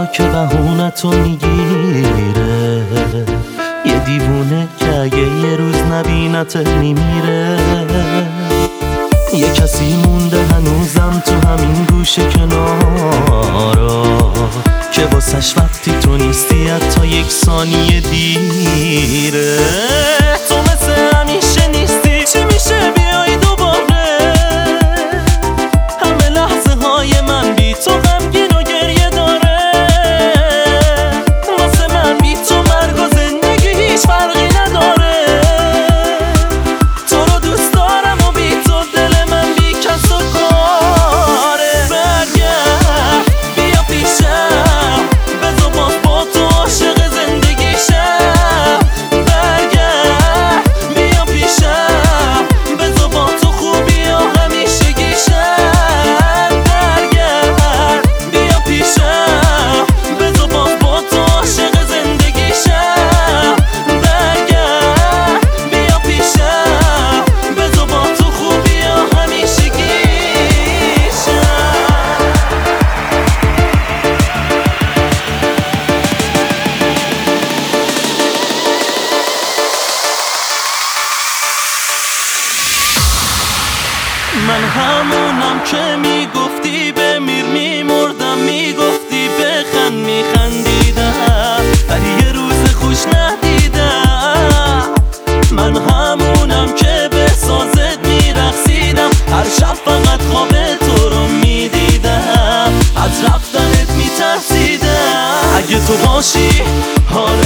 دنیا که بهونتو میگیره، یه دیوونه که اگه یه روز نبینت میمیره. یه کسی مونده هنوزم تو همین گوشه کنارا که واسش وقتی تو نیستی حتی یک ثانیه دیره. تو مثل همیشه نیستی، چی میشه بیای دوباره؟ همه لحظه های من بی تو غمگین و گریه داره. واسه من بی تو مرگ و زندگی هیچ فرقی نداره. تو رو دوست دارم و بی تو دل من بی کس و کاره. برگرد بیا پیشم، بذار باز با تو عاشق زندگیشم. برگرد بیا پیشم، بذار با تو خوبی و همیشگیشم. برگرد بیا پیشم، بذار باز با تو عاشق زندگیشم. برگرد بیا پیشم، بذار با تو خوبی و همیشگیشم. من همونم که میگفتی بمیر میمردم، میگفتی بخند میخندیدم، ولی یه روز خوش ندیدم. من همونم که به سازت میرقصیدم، هر شب فقط خواب تو رو میدیدم، از رفتنت میترسیدم. اگه تو باشی حال